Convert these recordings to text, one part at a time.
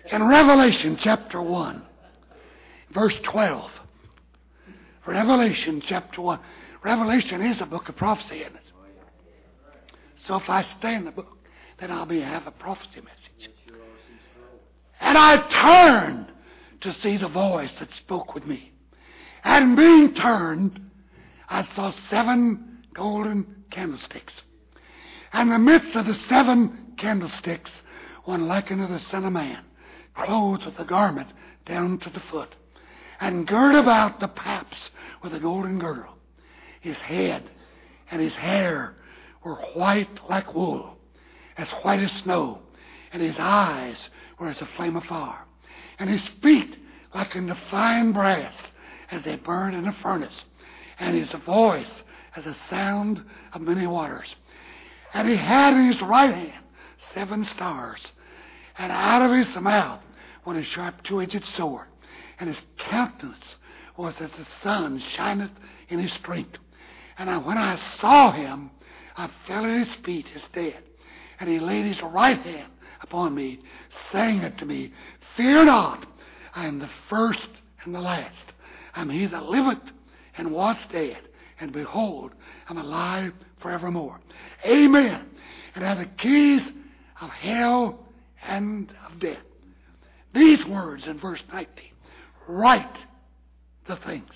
In Revelation chapter 1, verse 12. Revelation chapter 1. Revelation is a book of prophecy, isn't it? So if I stay in the book, then I'll have a prophecy message. And I turned to see the voice that spoke with me. And being turned, I saw 7 golden candlesticks. And in the midst of the 7 candlesticks, one like unto the Son of Man, clothed with a garment down to the foot, and girt about the paps with a golden girdle. His head and his hair were white like wool, as white as snow, and his eyes were as a flame of fire, and his feet like unto fine brass, as they burn in a furnace, and his voice as a sound of many waters. And he had in his right hand 7 stars, and out of his mouth went a sharp 2-edged sword, and his countenance was as the sun shineth in his strength. And when I saw him, I fell at his feet as dead. And he laid his right hand upon me, saying unto me, Fear not, I am the first and the last. I am he that liveth and was dead, and behold, I am alive forevermore. Amen. And I have the keys of hell and of death. These words in verse 19 write the things.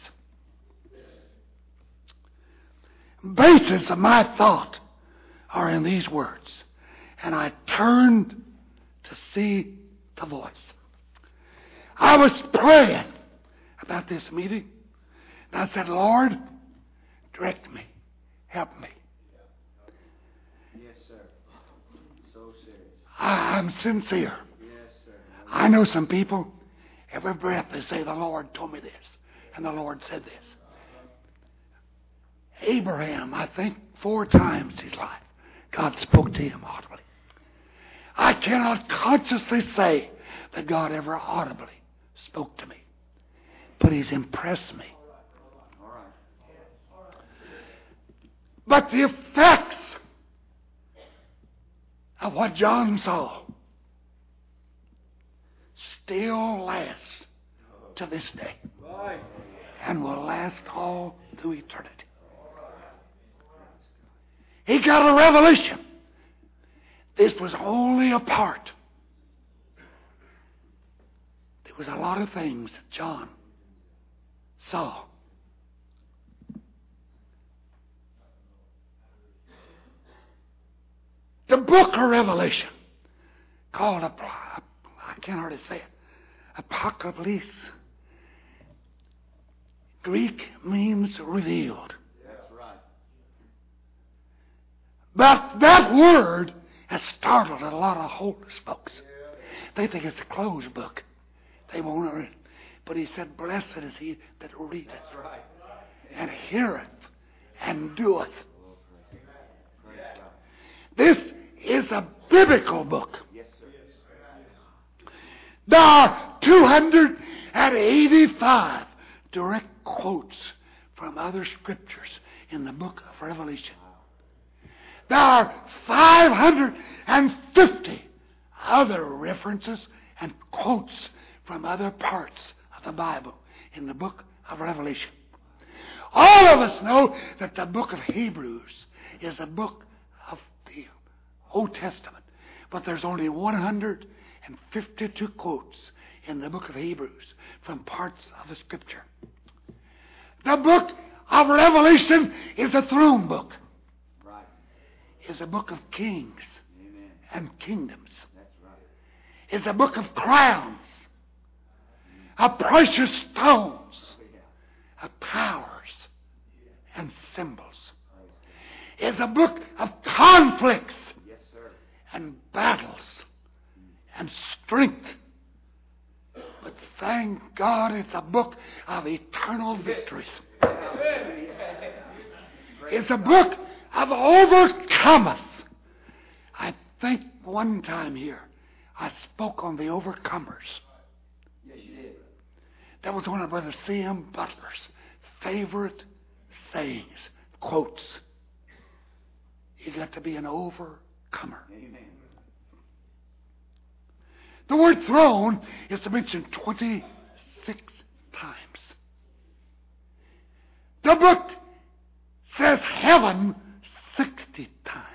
Basis of my thought are in these words. And I turned to see the voice. I was praying about this meeting. And I said, Lord, direct me. Help me. Yes, sir. So serious. I'm sincere. Yes, sir. I know some people, every breath they say, the Lord told me this, and the Lord said this. Abraham, I think 4 times in his life, God spoke to him audibly. I cannot consciously say that God ever audibly spoke to me, but He's impressed me. But the effects of what John saw still last to this day and will last all through eternity. He got a revelation. This was only a part. There was a lot of things that John saw. The book of Revelation, called, I can't hardly say it, Apocalypse. Greek means revealed. That's right. But that word has startled a lot of hopeless folks. They think it's a closed book. They won't read it. But he said, Blessed is he that readeth and heareth and doeth. This is a biblical book. Yes, sir. There are 285 direct quotes from other scriptures in the book of Revelation. There are 550 other references and quotes from other parts of the Bible in the book of Revelation. All of us know that the book of Hebrews is a book of the Old Testament, but there's only 152 quotes in the book of Hebrews from parts of the Scripture. The book of Revelation is a throne book. Right. It's a book of kings Amen. and kingdoms. That's right. It's a book of crowns, of precious stones, of powers and symbols. It's a book of conflicts Yes, sir. and battles and strength. But thank God it's a book of eternal victories. It's a book of overcometh. I think one time here I spoke on the overcomers. Yes, you did. That was one of Brother C.M. Butler's favorite sayings, quotes. You got to be an overcomer. Amen. The word throne is mentioned 26 times. The book says heaven 60 times.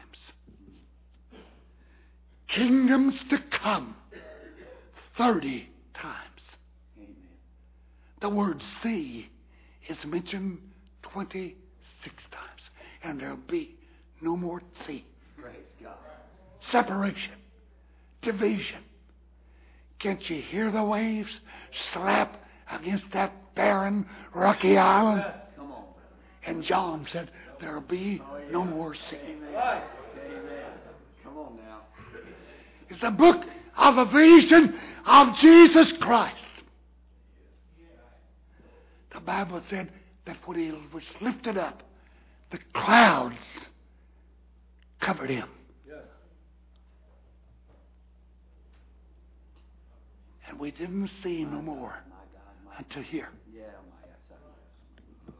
Kingdoms to come 30 times. Amen. The word sea is mentioned 26 times. And there'll be no more sea. Praise God. Separation. Division. Can't you hear the waves slap against that barren, rocky island? Come on. And John said, there'll be no more sea. Amen. Amen. Come on now. It's a book of a vision of Jesus Christ. The Bible said that when he was lifted up, the clouds covered him. And we didn't see no more until here. Yeah, my yes.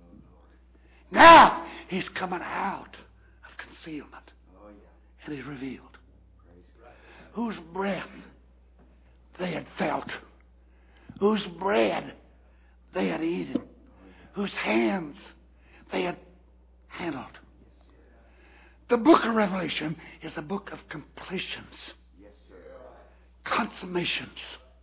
Now he's coming out of concealment. Oh, yeah. And he's revealed. Praise God. Whose breath they had felt. Whose bread they had eaten. Whose hands they had handled. The book of Revelation is a book of completions. Yes, sir. Consummations.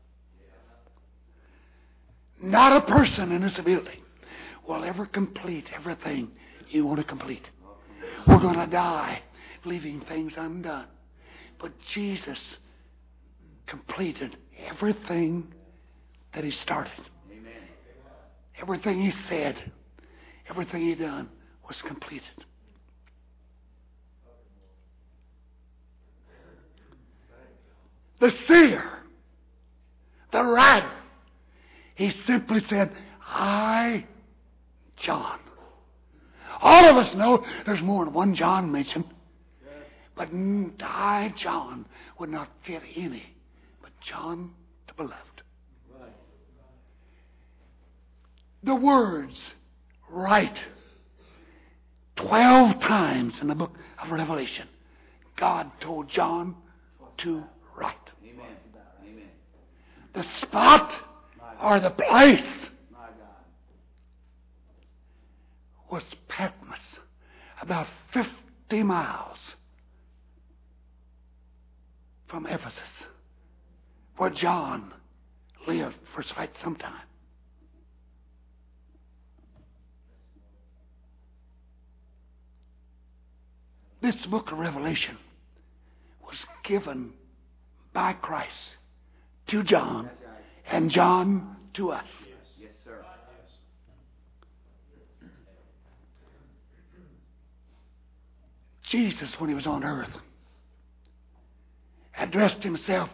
Not a person in this building will ever complete everything you want to complete. We're going to die leaving things undone. But Jesus completed everything that he started. Amen. Everything he said, everything he done was completed. The seer, the writer, he simply said, I, John. All of us know there's more than one John mentioned. But I, John, would not fit any but John the Beloved. Right. The words, write, 12 times in the book of Revelation, God told John to write. Amen. Amen. The spot or the place My God. was Patmos, about 50 miles from Ephesus, where John lived for quite some time. This book of Revelation was given by Christ to John and John to us. Yes, sir. Jesus, when he was on earth, addressed himself,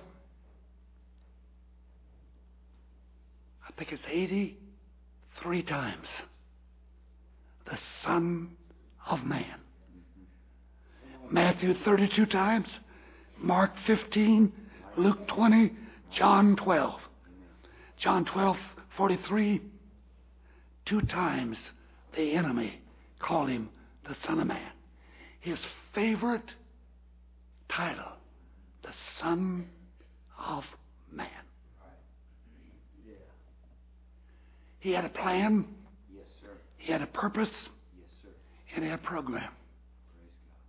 I think it's 83 times, the Son of Man. Matthew 32 times, Mark 15, Luke 20, John 12. John 12:43, 2 times the enemy called him the Son of Man. His favorite title, the Son of Man. Yeah. He had a plan, Yes, sir. he had a purpose, Yes, sir. and he had a program. Praise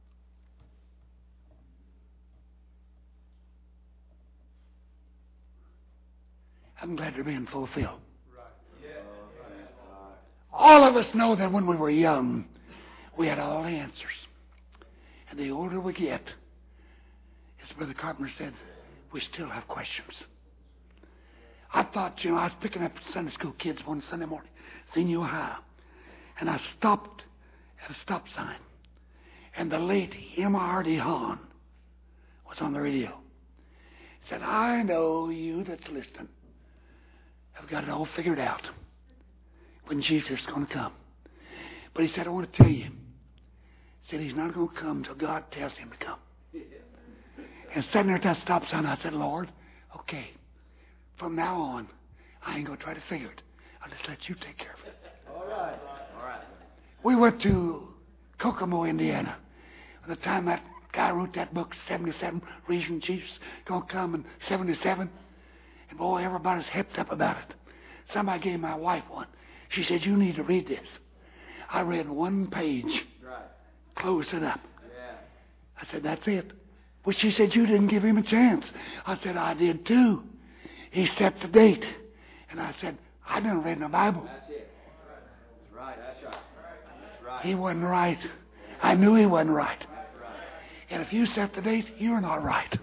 God. I'm glad they're being fulfilled. Oh, praise God. All of us know that when we were young, we had all the answers. And the older we get, as Brother Carpenter said, we still have questions. I thought, I was picking up Sunday school kids one Sunday morning, Senior High, and I stopped at a stop sign. And the late M.R.D. Hahn was on the radio. He said, I know you that's listening have got it all figured out when Jesus is going to come. But he said, I want to tell you, he said, he's not going to come until God tells him to come. And sitting there at that stop sign, I said, Lord, okay, from now on, I ain't going to try to figure it. I'll just let you take care of it. All right. We went to Kokomo, Indiana. By the time that Guy wrote that book, 77 Reasons Jesus Gonna Come in 77. And boy, everybody's hipped up about it. Somebody gave my wife one. She said, you need to read this. I read one page, closed it up. I said, that's it. Well, she said, you didn't give him a chance. I said, I did too. He set the date. And I said, I didn't read the Bible. That's it. That's right. That's right. That's right. He wasn't right. I knew he wasn't right. That's right. And if you set the date, you're not right.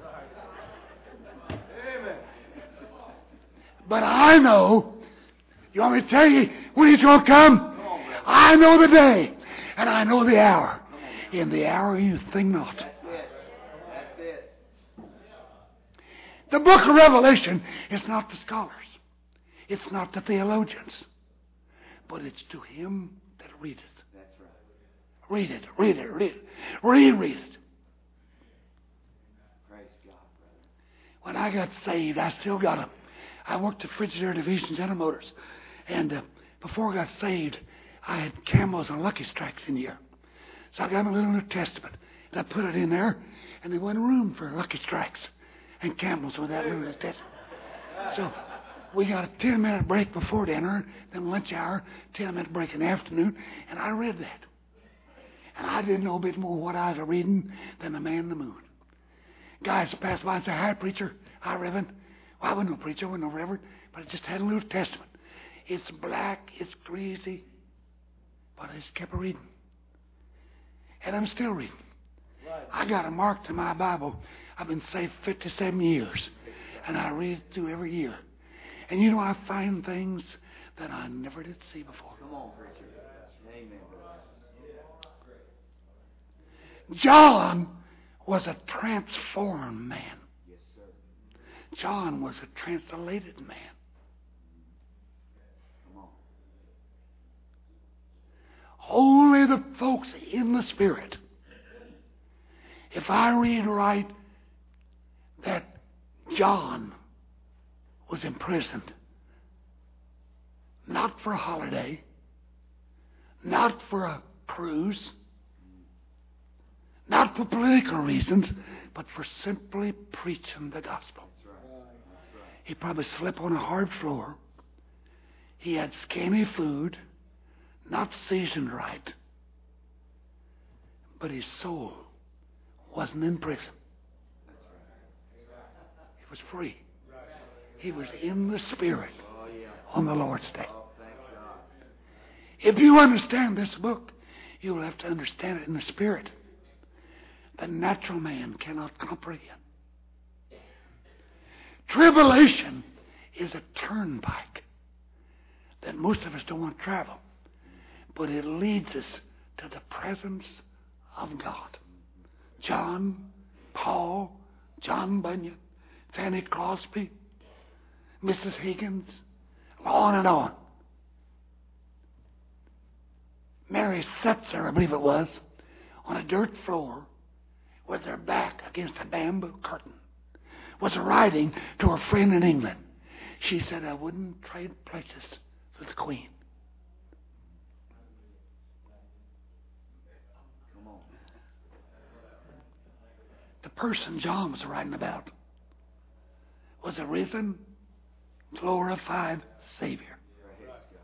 Amen. But I know, you want me to tell you when he's going to come? I know the day, and I know the hour. In the hour you think not. That's it. That's it. The book of Revelation is not the scholars. It's not the theologians. But it's to him that readeth. That's right. Read it, read it, read it. Reread it. Praise God, brother. When I got saved, I still got them. I worked at Frigidaire Division General Motors. And before I got saved, I had Camels and Lucky Strikes in here. So I got my little New Testament. And I put it in there. And there wasn't room for Lucky Strikes and Camels with that little New Testament. So we got a 10-minute break before dinner, then lunch hour, 10-minute break in the afternoon. And I read that. And I didn't know a bit more what I was reading than the man in the moon. Guys passed by and said, hi, preacher. Hi, Reverend. Well, I wasn't no preacher, I wasn't no reverend, but I just had a little Testament. It's black, it's greasy, but I just kept reading. And I'm still reading. Right. I got a mark to my Bible. I've been saved 57 years, and I read it through every year. And you know, I find things that I never did see before. Come on, preacher. Amen, brother. John was a transformed man. Yes, sir. John was a translated man. Come on. Only the folks in the Spirit. If I read right that John was imprisoned, not for a holiday, not for a cruise, not for political reasons, but for simply preaching the gospel. That's right. That's right. He probably slept on a hard floor. He had scanty food, not seasoned right. But his soul wasn't in prison. He was free. He was in the Spirit Oh, yeah. on the Lord's day. Oh, thank God. If you understand this book, you'll have to understand it in the Spirit. The natural man cannot comprehend. Tribulation is a turnpike that most of us don't want to travel. But it leads us to the presence of God. John, Paul, John Bunyan, Fanny Crosby, Mrs. Higgins, on and on. Mary Setzer, I believe it was, on a dirt floor with her back against a bamboo curtain, was writing to her friend in England. She said, I wouldn't trade places with the Queen. Come on. The person John was writing about was a risen, glorified Savior. Praise God.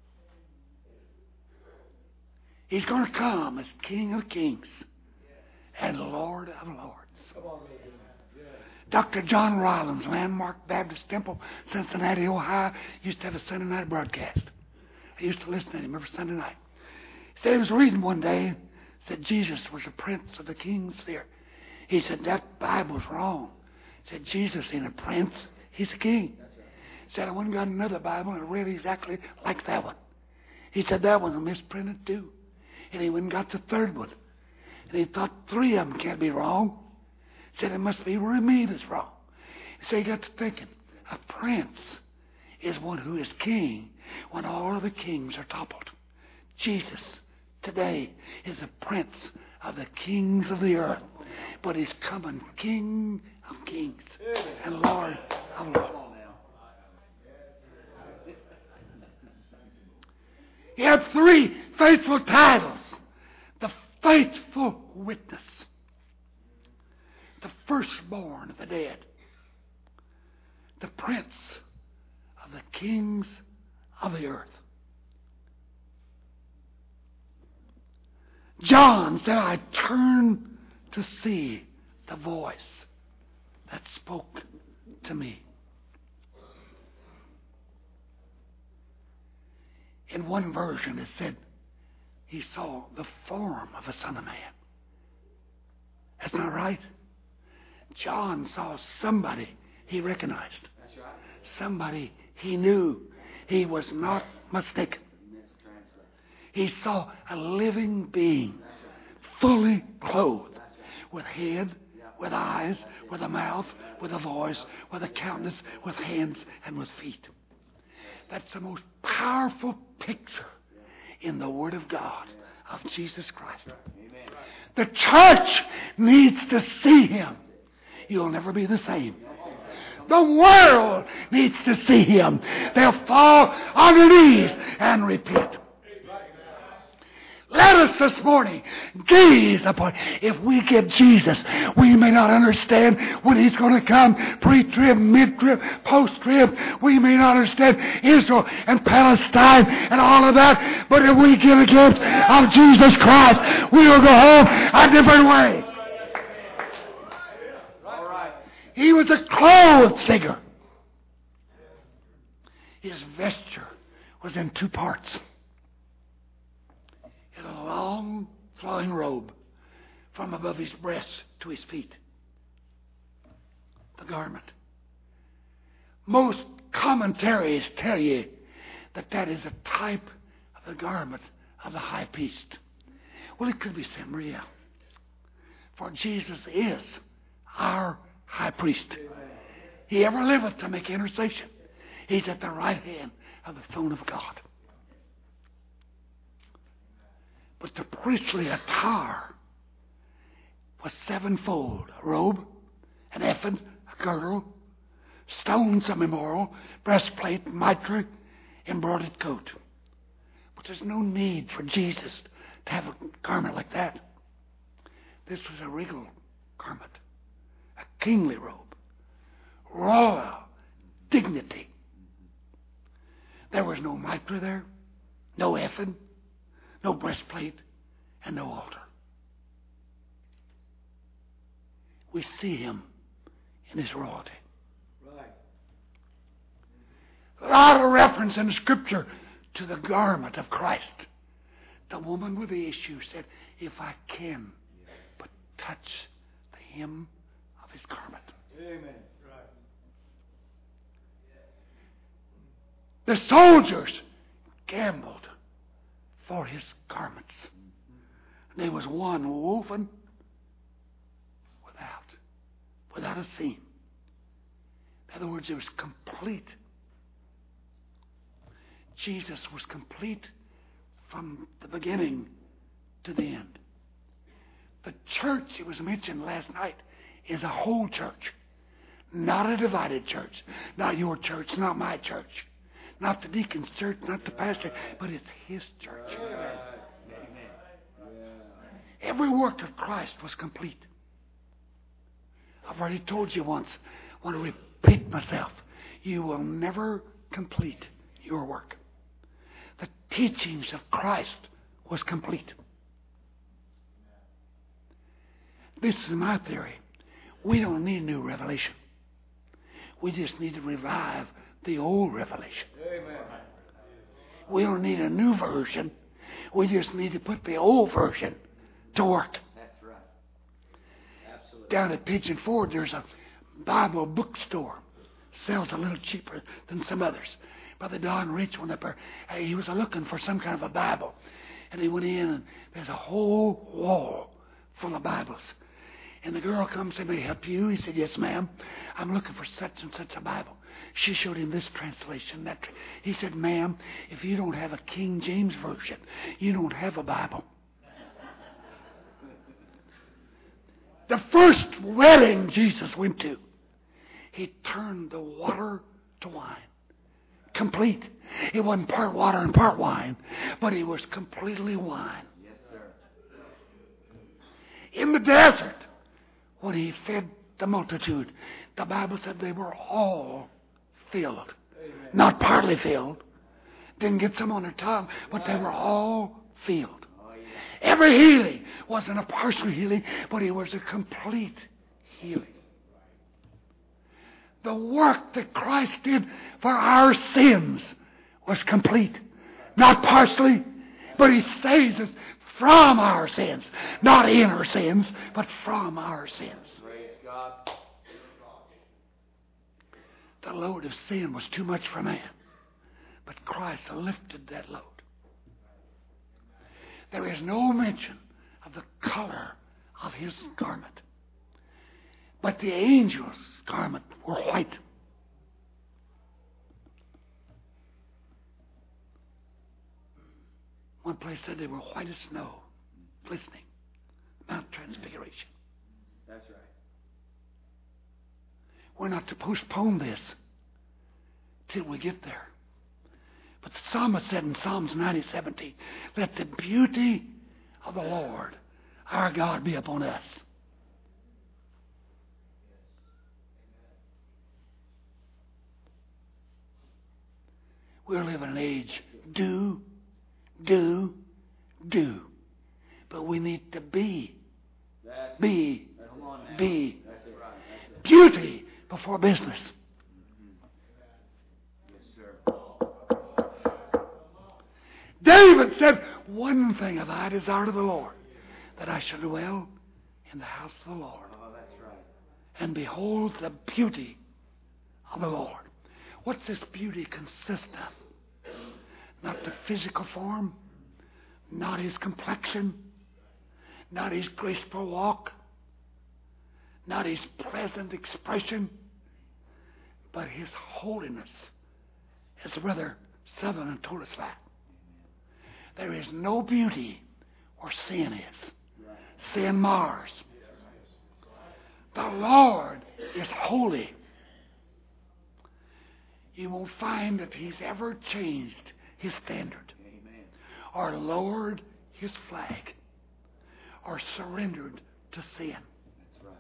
He's going to come as King of Kings and Lord of Lords. Dr. John Rollins, Landmark Baptist Temple, Cincinnati, Ohio, used to have a Sunday night broadcast. I used to listen to him every Sunday night. He said he was reading one day, said Jesus was a prince of the king's sphere. He said, that Bible's wrong. He said, Jesus ain't a prince, he's a king. He said, I went and got another Bible and read exactly like that one. He said, that one's misprinted too. And he went and got the third one. And he thought 3 of them can't be wrong. He said, it must be me that's wrong. So he got to thinking, a prince is one who is king when all other kings are toppled. Jesus today is a prince of the kings of the earth. But he's coming King of kings and Lord of lords. He had 3 faithful titles. The faithful witness. firstborn of the dead, the prince of the kings of the earth. John said, I turned to see the voice that spoke to me. In one version it said he saw the form of a Son of Man. That's not right. John saw somebody he recognized. That's right. Somebody he knew. He was not mistaken. He saw a living being, fully clothed, with head, with eyes, with a mouth, with a voice, with a countenance, with hands, and with feet. That's the most powerful picture in the Word of God of Jesus Christ. The church needs to see Him. You'll never be the same. The world needs to see Him. They'll fall on their knees and repent. Let us this morning gaze upon. If we get Jesus, we may not understand when He's going to come, pre-trib, mid-trib, post-trib. We may not understand Israel and Palestine and all of that. But if we get a glimpse of Jesus Christ, we will go home a different way. He was a clothed figure. His vesture was in two parts. He had a long flowing robe from above his breast to his feet. The garment. Most commentaries tell you that that is a type of the garment of the high priest. Well, it could be Samaria. For Jesus is our high priest. He ever liveth to make intercession. He's at the right hand of the throne of God. But the priestly attire was sevenfold: a robe, an ephod, a girdle, stones of memorial, breastplate, mitre, embroidered coat. But there's no need for Jesus to have a garment like that. This was a regal garment, a kingly robe, royal dignity. There was no mitre there, no ephod, no breastplate, and no altar. We see Him in His royalty. Right. A lot of reference in the Scripture to the garment of Christ. The woman with the issue said, if I can but touch the hem of His garment. Amen. Right. The soldiers gambled for His garments. And there was one woven without a seam. In other words, it was complete. Jesus was complete from the beginning to the end. The church, it was mentioned last night, is a whole church. Not a divided church. Not your church, not my church. Not the deacon's church, not the pastor, but it's his church. Every work of Christ was complete. I've already told you once, I want to repeat myself. You will never complete your work. The teachings of Christ was complete. This is my theory. We don't need a new revelation. We just need to revive the old revelation. Amen. We don't need a new version. We just need to put the old version to work. That's right. Absolutely. Down at Pigeon Forge, there's a Bible bookstore. Sells a little cheaper than some others. Brother Don Rich went up there. He was looking for some kind of a Bible. And he went in, and there's a whole wall full of Bibles. And the girl comes and said, may I help you? He said, yes, ma'am. I'm looking for such and such a Bible. She showed him this translation. That. He said, ma'am, if you don't have a King James Version, you don't have a Bible. The first wedding Jesus went to, He turned the water to wine. Complete. It wasn't part water and part wine, but it was completely wine. Yes, sir. In the desert, when He fed the multitude. The Bible said they were all filled. Not partly filled. Didn't get some on their tongue, but they were all filled. Every healing wasn't a partial healing, but it was a complete healing. The work that Christ did for our sins was complete. Not partially, but He saves us from our sins. Not in our sins, but from our sins. Praise God. The load of sin was too much for man, but Christ lifted that load. There is no mention of the color of His garment, but the angels' garment were white. One place said they were white as snow, glistening. Mount Transfiguration. That's right. We're not to postpone this till we get there. But the psalmist said in Psalms 90:17, let the beauty of the Lord our God be upon us. We're living in an age, do. But we need to be. That's Be. right. Be. That's it. Right. That's it. Beauty before business. Yes, sir. David said, one thing have I desired of the Lord, that I should dwell in the house of the Lord, Oh, that's right. and behold the beauty of the Lord. What's this beauty consist of? Not the physical form, not his complexion, not his graceful walk, not his pleasant expression, but his holiness, as Brother Sutherland told us that. There is no beauty where sin is. Sin mars. The Lord is holy. You won't find that He's ever changed His standard, or lowered His flag, or surrendered to sin. That's right.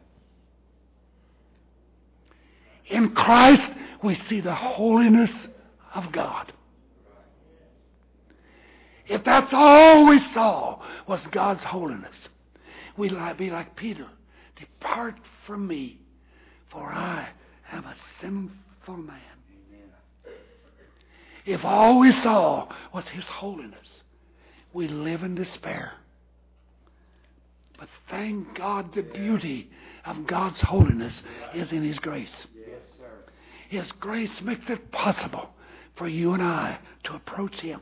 In Christ, we see the holiness of God. If that's all we saw was God's holiness, we'd be like Peter. Depart from me, for I am a sinful man. If all we saw was His holiness, we live in despair. But thank God the beauty of God's holiness is in His grace. Yes, sir. His grace makes it possible for you and I to approach Him.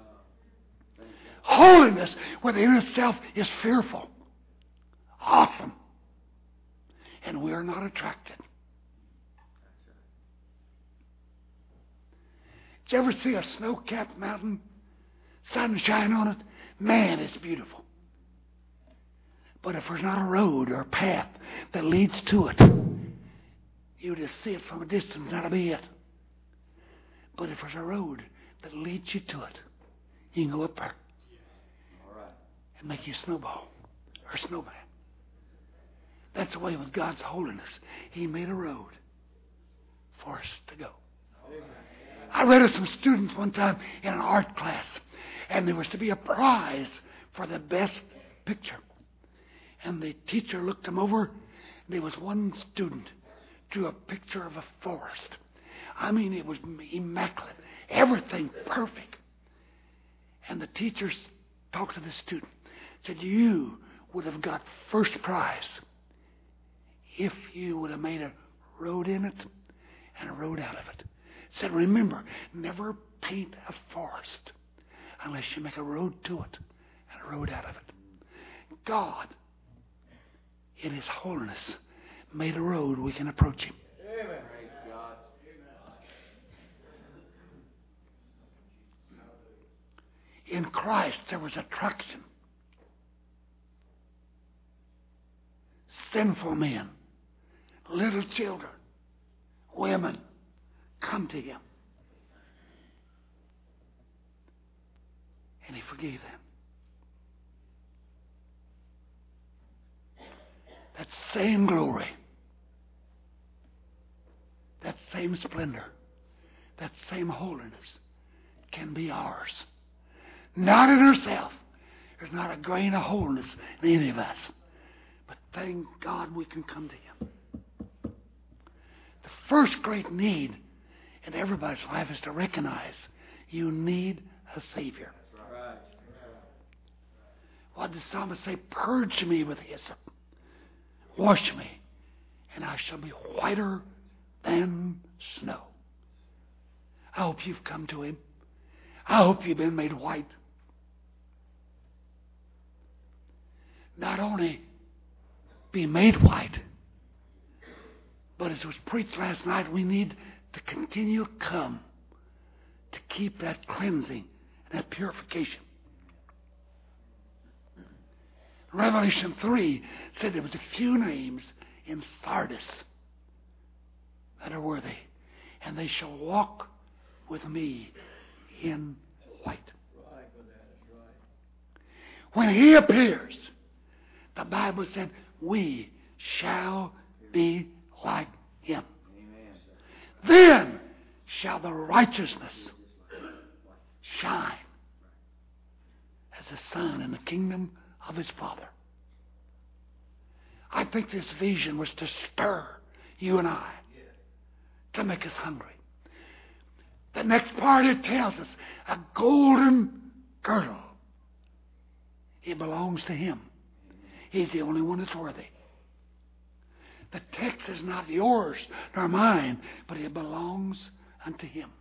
Holiness within itself is fearful, awesome, and we are not attracted. Did you ever see a snow-capped mountain, sunshine on it? Man, it's beautiful. But if there's not a road or a path that leads to it, you just see it from a distance, that'll be it. But if there's a road that leads you to it, you can go up there and make you a snowball or a snowman. That's the way with God's holiness. He made a road for us to go. I read of some students one time in an art class, and there was to be a prize for the best picture. And the teacher looked them over, and there was one student drew a picture of a forest. I mean, it was immaculate. Everything perfect. And the teacher talked to the student. Said, you would have got first prize if you would have made a road in it and a road out of it. Said, remember, never paint a forest unless you make a road to it and a road out of it. God, in His holiness, made a road we can approach Him. Amen. Praise God. In Christ, there was attraction. Sinful men, little children, women, come to Him. And He forgave them. That same glory that same splendor, that same holiness can be ours. Not in ourselves. There's not a grain of holiness in any of us. But thank God we can come to Him. The first great need in everybody's life is to recognize you need a Savior. Right. What did the psalmist say? Purge me with hyssop. Wash me, and I shall be whiter than snow. I hope you've come to Him. I hope you've been made white. Not only be made white, but as was preached last night, we need to continue to come to keep that cleansing and that purification. Revelation 3 said there was a few names in Sardis that are worthy, and they shall walk with me in white. When He appears, the Bible said, we shall be like Him. Then shall the righteousness shine as the sun in the kingdom of His Father. I think this vision was to stir you and I, to make us hungry. The next part, it tells us a golden girdle. It belongs to Him. He's the only one that's worthy. The text is not yours nor mine, but it belongs unto Him.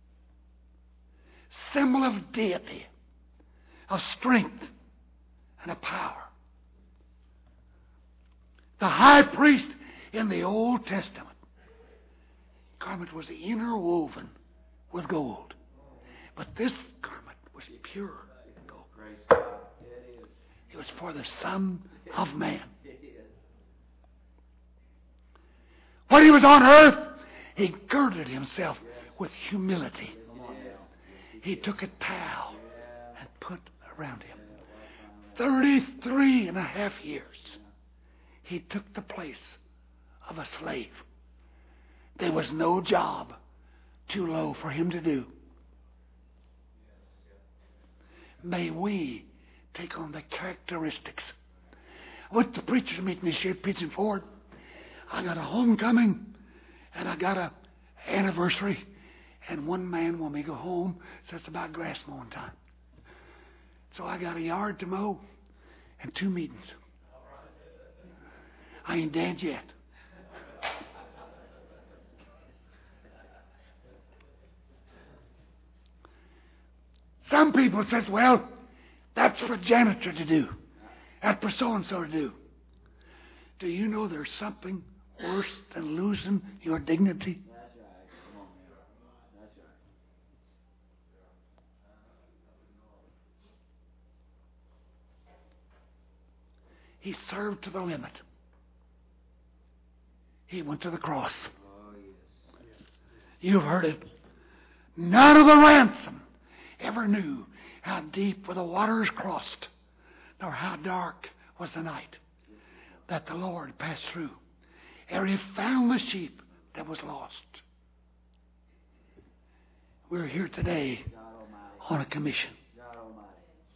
Symbol of deity, of strength, and of power. The high priest in the Old Testament garment was interwoven with gold. But this garment was pure gold. It was for the Son of Man. When He was on earth, He girded Himself with humility. He took a towel and put around Him. 33 and a half years, He took the place of a slave. There was no job too low for Him to do. May we take on the characteristics. I went to the preacher's meeting this year, preaching forward. I got a homecoming, and I got a anniversary, and one man, when we go home, says it's about grass mowing time. So I got a yard to mow and 2 meetings. I ain't dead yet. Some people says, well, that's for janitor to do. That's for so-and-so to do. Do you know there's something worse than losing your dignity? That's right. Come on, man. That's right. He served to the limit. He went to the cross. Oh, yes. You've heard it. None of the ransom ever knew how deep were the waters crossed, nor how dark was the night that the Lord passed through, ere He found the sheep that was lost. We're here today on a commission. God Almighty.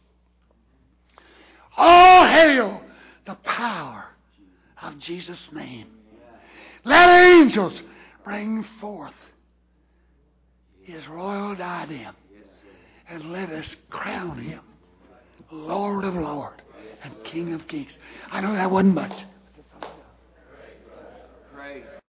All hail the power of Jesus' name. Let angels bring forth His royal diadem, and let us crown Him Lord of Lords and King of Kings. I know that wasn't much. Praise.